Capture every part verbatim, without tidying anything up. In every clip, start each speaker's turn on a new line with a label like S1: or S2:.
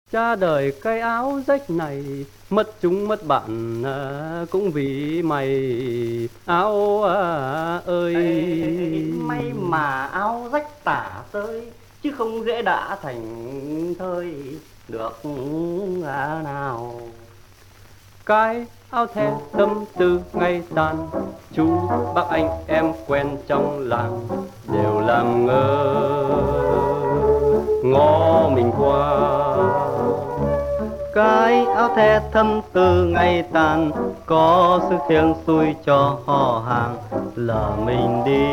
S1: Cha đời cái áo rách này, mất chúng mất bạn à, cũng vì mày áo à, ơi.
S2: Ê, ê, ê, ê, may mà áo rách tả tơi, chứ không dễ đã thành thơi được à nào.
S1: Cái áo the tâm tư ngày tàn, chú bác anh em quen trong làng đều làm ngơ ngó mình qua.
S2: Cái áo the thâm từ ngày tàn, có sức thiêng xui cho họ hàng lỡ mình đi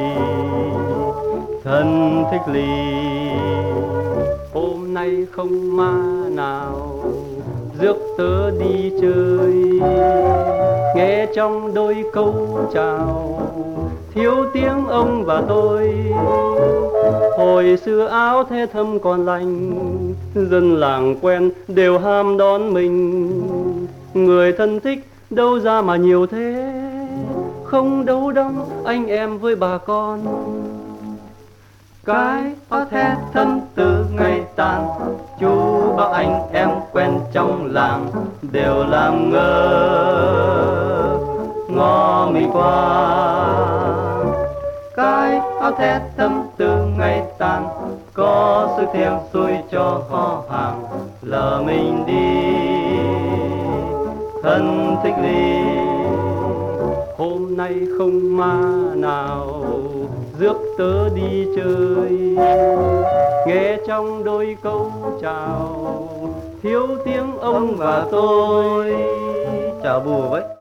S2: thân thích ly.
S1: Hôm nay không ma nào rước tớ đi chơi, nghe trong đôi câu chào thiếu tiếng ông và tôi. Hồi xưa áo the thâm còn lành, dân làng quen đều ham đón mình. Người thân thích đâu ra mà nhiều thế, không đấu đong anh em với bà con.
S2: Cái áo the thâm từ ngày tàn, chú bác anh em quen trong làng đều làm ngơ ngó mình qua. Cái áo the thâm từ ngày tàn, có sức thiêng xui cho họ hàng lỡ mình đi thân thích ly.
S1: Hôm nay không ma nào rước tớ đi chơi, nghe trong đôi câu chào thiếu tiếng ông và tôi.
S2: Chào bùa với